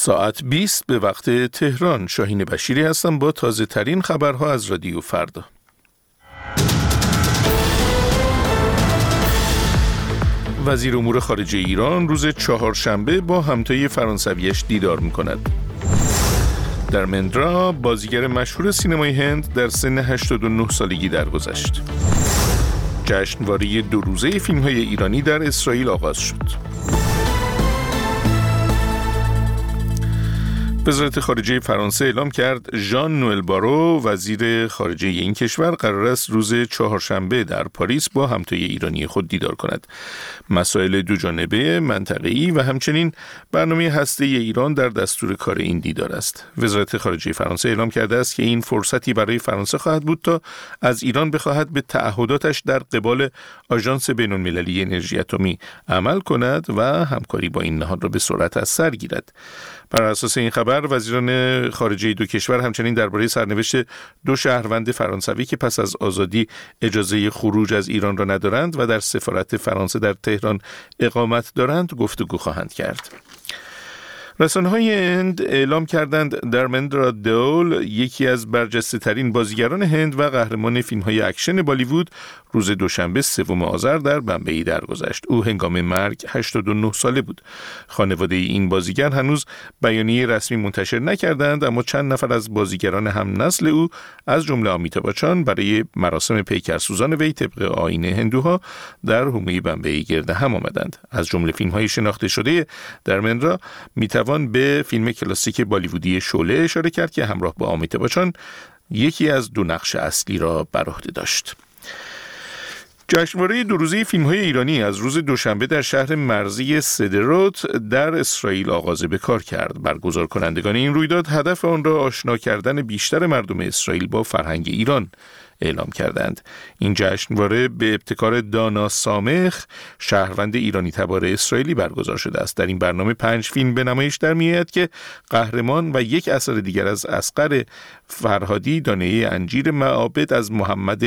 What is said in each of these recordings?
ساعت 20 به وقت تهران. شاهین بشیری هستم با تازه ترین خبرها از رادیو فردا. وزیر امور خارجه ایران روز چهارشنبه با همتای فرانسویش دیدار می‌کند. درمندرا بازیگر مشهور سینمای هند در سن 89 سالگی درگذشت. جشنواره 2 روزه فیلم‌های ایرانی در اسرائیل آغاز شد. وزارت خارجه فرانسه اعلام کرد ژان نوئل بارو وزیر خارجه این کشور قرار است روز چهارشنبه در پاریس با همتای ایرانی خود دیدار کند. مسائل دوجانبه، منطقه‌ای و همچنین برنامه هسته‌ای ایران در دستور کار این دیدار است. وزارت خارجه فرانسه اعلام کرده است که این فرصتی برای فرانسه خواهد بود تا از ایران بخواهد به تعهداتش در قبال آژانس بین‌المللی انرژی اتمی عمل کند و همکاری با این نهاد را به سرعت از سر گیرد. بر اساس این خبر وزیران خارجه دو کشور همچنین درباره سرنوشت 2 شهروند فرانسوی که پس از آزادی اجازه خروج از ایران را ندارند و در سفارت فرانسه در تهران اقامت دارند گفتگو خواهند کرد. رسانه‌های هند اعلام کردند درمندرا دول، یکی از برجسته‌ترین بازیگران هند و قهرمان فیلم‌های اکشن بالیوود، روز دوشنبه 3 آذر در بمبئی درگذشت. او هنگام مرگ 89 ساله بود. خانواده این بازیگر هنوز بیانیه رسمی منتشر نکردند، اما چند نفر از بازیگران هم نسل او از جمله آمیتابھ بچان برای مراسم پیکرسوزان وی طبق آیین هندوها در حومه بمبئی گرد هم آمدند. از جمله فیلم‌های شناخته شده درمندرا میتوان به فیلم کلاسیک بالیوودی شعله اشاره کرد که همراه با آمیتابھ بچان یکی از 2 نقش اصلی را بر عهده داشت. جشنواره 2 روزه فیلم‌های ایرانی از روز دوشنبه در شهر مرزی سدروت در اسرائیل آغاز به کار کرد. برگزار کنندگان این رویداد هدف آن را آشنا کردن بیشتر مردم اسرائیل با فرهنگ ایران اعلام کردند. این جشنواره به ابتکار دانا سامخ، شهروند ایرانی تبار اسرائیلی برگزار شده است. در این برنامه 5 فیلم به نمایش در می‌آید که قهرمان و یک اثر دیگر از اصغر فرهادی، دانه انجیر معابد از محمد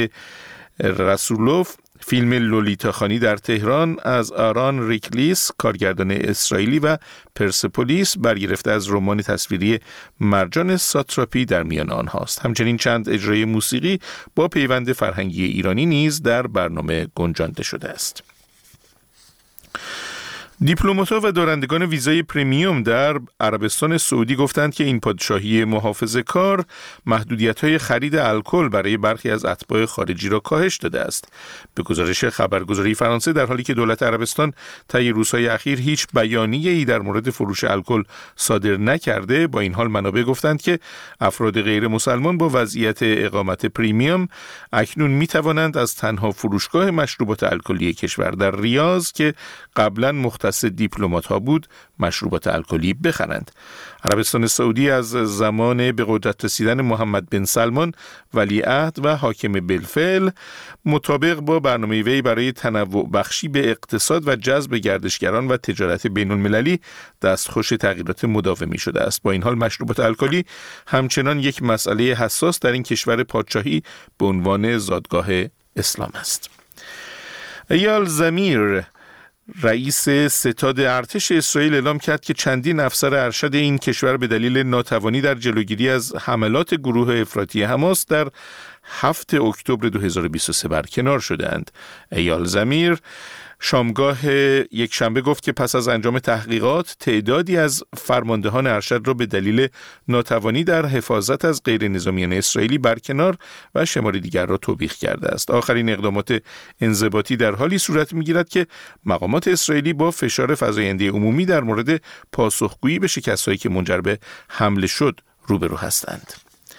رسولوف، فیلم لولیتاخانی در تهران از آران ریکلیس، کارگردان اسرائیلی و پرسپولیس، برگرفته از رمان تصویری مرجان ساتراپی در میان آنهاست. همچنین چند اجرای موسیقی با پیوند فرهنگی ایرانی نیز در برنامه گنجانده شده است. دیپلمات‌ها و دارندگان ویزای پریمیوم در عربستان سعودی گفتند که این پادشاهی محافظه‌کار محدودیت‌های خرید الکل برای برخی از اتباع خارجی را کاهش داده است. به گزارش خبرگزاری فرانسه، در حالی که دولت عربستان طی روزهای اخیر هیچ بیانیه‌ای در مورد فروش الکل صادر نکرده، با این حال منابع گفتند که افراد غیر مسلمان با وضعیت اقامت پریمیوم اکنون می‌توانند از تنها فروشگاه مشروبات الکلی کشور در ریاض که قبلاً مختص دیپلمات‌ها بود مشروبات الکلی بخرند. عربستان سعودی از زمان به قدرت رسیدن محمد بن سلمان ولیعهد و حاکم بالفعل مطابق با برنامه وی برای تنوع بخشی به اقتصاد و جذب گردشگران و تجارت بین‌المللی دستخوش تغییرات مداومی شده است. با این حال مشروبات الکلی همچنان یک مسئله حساس در این کشور پادشاهی به عنوان زادگاه اسلام است. ایال زمیر، رئیس ستاد ارتش اسرائیل، اعلام کرد که چندین افسر ارشد این کشور به دلیل ناتوانی در جلوگیری از حملات گروه افراطی حماس در 7 اکتبر 2023 برکنار شدند. ایال زمیر شامگاه یک شنبه گفت که پس از انجام تحقیقات تعدادی از فرماندهان ارشد را به دلیل ناتوانی در حفاظت از غیر نظامیان اسرائیلی برکنار و شمار دیگر را توبیخ کرده است. آخرین اقدامات انضباطی در حالی صورت می‌گیرد که مقامات اسرائیلی با فشار فزاینده عمومی در مورد پاسخگویی به شکست‌هایی که منجر به حمله شد روبرو هستند.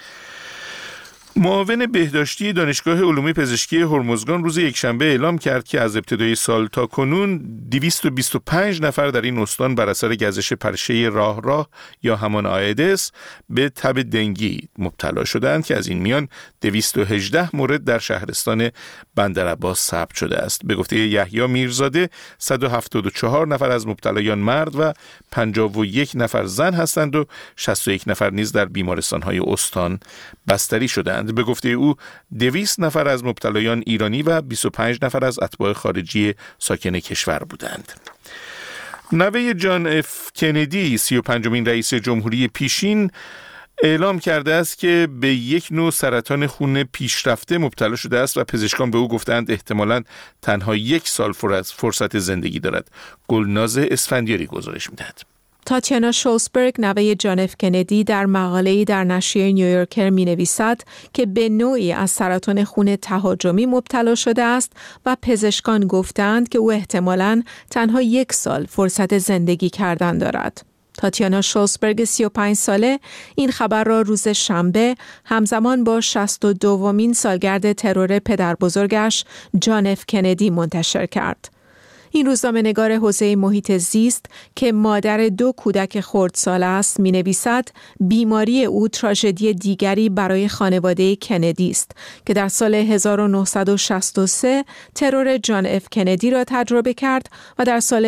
معاون بهداشتی دانشگاه علوم پزشکی هرمزگان روز یکشنبه اعلام کرد که از ابتدای سال تا کنون 225 نفر در این استان بر اثر گزش پرشه راه یا همان آیدس به تب دنگی مبتلا شدند که از این میان 218 مورد در شهرستان بندرعباس ثبت شده است. به گفته یحیی میرزاده 174 نفر از مبتلایان مرد و 51 نفر زن هستند و 61 نفر نیز در بیمارستان‌های استان بستری شدند. به گفته او 200 نفر از مبتلایان ایرانی و 25 نفر از اتباع خارجی ساکن کشور بودند. نوه جان اف کندی 35مین رئیس جمهوری پیشین اعلام کرده است که به یک نوع سرطان خون پیشرفته مبتلا شده است و پزشکان به او گفتند احتمالاً تنها 1 سال فرصت زندگی دارد. گلناز اسفندیاری گزارش می‌دهد. تاتیانا شولزبرگ نوه جان اف کندی در مقاله‌ای در نشریه نیویورکر می‌نویسد که به نوعی از سرطان خون تهاجمی مبتلا شده است و پزشکان گفتند که او احتمالاً تنها 1 سال فرصت زندگی کردن دارد. تاتیانا شولزبرگ 35 ساله این خبر را روز شنبه همزمان با 62مین سالگرد ترور پدربزرگش جان اف کندی منتشر کرد. این روزنامه‌نگار حوزه محیط زیست که مادر 2 کودک خردسال است می‌نویسد بیماری او تراژدی دیگری برای خانواده کندی است که در سال 1963 ترور جان اف کندی را تجربه کرد و در سال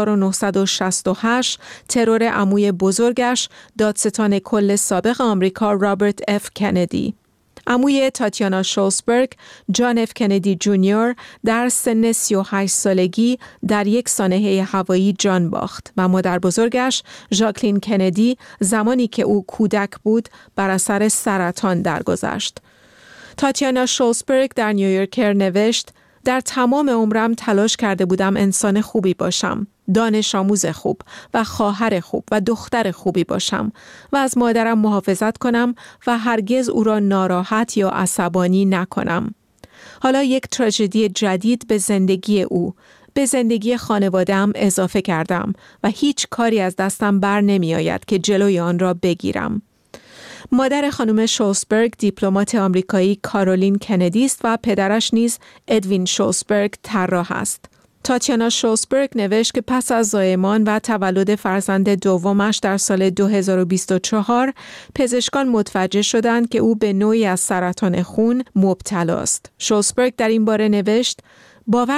1968 ترور عموی بزرگش دادستان کل سابق آمریکا رابرت اف کندی. عموی تاتیانا شولزبرگ، جان اف کندی جونیور، در سن 38 سالگی در یک سانحه هوایی جان باخت و مادر بزرگش ژاکلین کندی زمانی که او کودک بود بر اثر سرطان درگذشت. تاتیانا شولزبرگ در نیویورکر نوشت: در تمام عمرم تلاش کرده بودم انسان خوبی باشم، دانش آموز خوب و خواهر خوب و دختر خوبی باشم و از مادرم محافظت کنم و هرگز او را ناراحت یا عصبانی نکنم. حالا یک تراژدی جدید به زندگی او، به زندگی خانواده‌ام اضافه کردم و هیچ کاری از دستم بر نمی آید که جلوی آن را بگیرم. مادر خانم شولزبرگ دیپلمات آمریکایی کارولین کندی است و پدرش نیز ادوین شولزبرگ طراح است. تاتیانا شولزبرگ نوشت که پس از زایمان و تولد فرزند دومش در سال 2024 پزشکان متوجه شدند که او به نوعی از سرطان خون مبتلا است. شولزبرگ در این باره نوشت: باور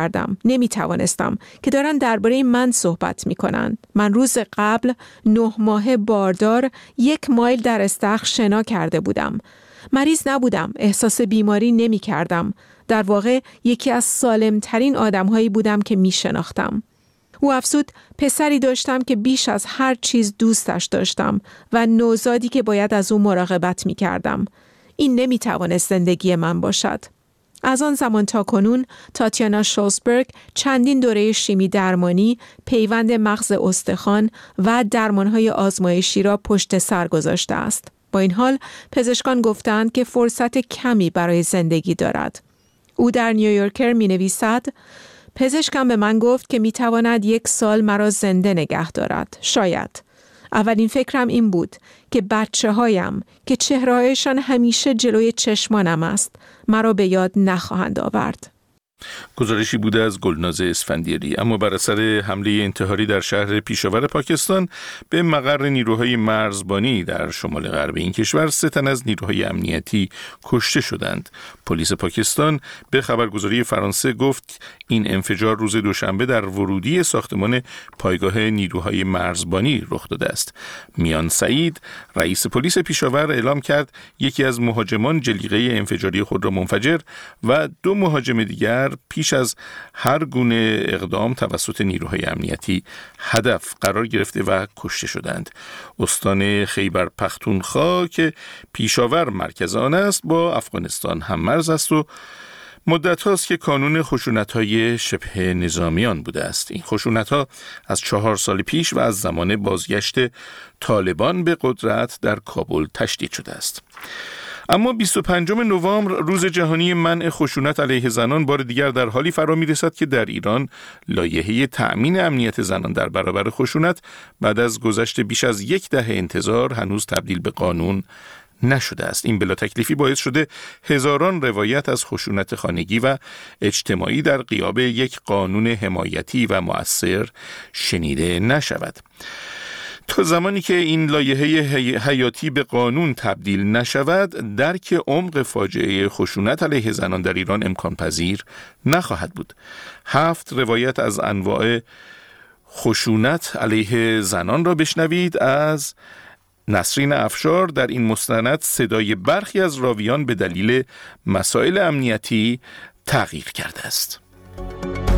نمی توانستم که دارن درباره من صحبت می کنند. من روز قبل 9 ماه باردار 1 مایل در استخر شنا کرده بودم. مریض نبودم، احساس بیماری نمی کردم. در واقع یکی از سالمترین آدم‌هایی بودم که می شناختم. او افزود: پسری داشتم که بیش از هر چیز دوستش داشتم و نوزادی که باید از او مراقبت می کردم. این نمی توانست زندگی من باشد. از آن زمان تا کنون تاتیانا شولزبرگ چندین دوره شیمی درمانی، پیوند مغز استخوان و درمانهای آزمایشی را پشت سر گذاشته است. با این حال پزشکان گفتند که فرصت کمی برای زندگی دارد. او در نیویورکر می نویسد: پزشکم به من گفت که می تواند 1 سال مرا زنده نگه دارد. شاید. اولین فکرم این بود که بچه‌هایم که چهره‌هایشان همیشه جلوی چشمانم است مرا به یاد نخواهند آورد. گزارشی بوده از گلناز اسفندیاری. اما بر اثر حمله انتحاری در شهر پیشاور پاکستان به مقر نیروهای مرزبانی در شمال غرب این کشور 3 تن از نیروهای امنیتی کشته شدند. پلیس پاکستان به خبرگزاری فرانسه گفت این انفجار روز دوشنبه در ورودی ساختمان پایگاه نیروهای مرزبانی رخ داده است. میان سعید، رئیس پلیس پیشاور، اعلام کرد یکی از مهاجمان جلیقه انفجاری خود را منفجر و 2 مهاجم دیگر پیش از هر گونه اقدام توسط نیروهای امنیتی هدف قرار گرفته و کشته شدند. استان خیبر پختونخوا که پیشاور مرکز آن است با افغانستان هم مرز است و مدت هاست که کانون خشونت‌های شبه نظامیان بوده است. این خشونت‌ها از 4 سال پیش و از زمان بازگشت طالبان به قدرت در کابل تشدید شده است. اما 25 نوامبر روز جهانی منع خشونت علیه زنان بار دیگر در حالی فرا می‌رسد که در ایران لایحه تأمین امنیت زنان در برابر خشونت بعد از گذشت بیش از 10 دهه انتظار هنوز تبدیل به قانون نشده است. این بلا تکلیفی باعث شده هزاران روایت از خشونت خانگی و اجتماعی در غیاب یک قانون حمایتی و مؤثر شنیده نشود. تا زمانی که این لایحه حیاتی به قانون تبدیل نشود، درک عمق فاجعه خشونت علیه زنان در ایران امکان پذیر نخواهد بود. 7 روایت از انواع خشونت علیه زنان را بشنوید از نسرین افشار. در این مستند صدای برخی از راویان به دلیل مسائل امنیتی تغییر کرده است.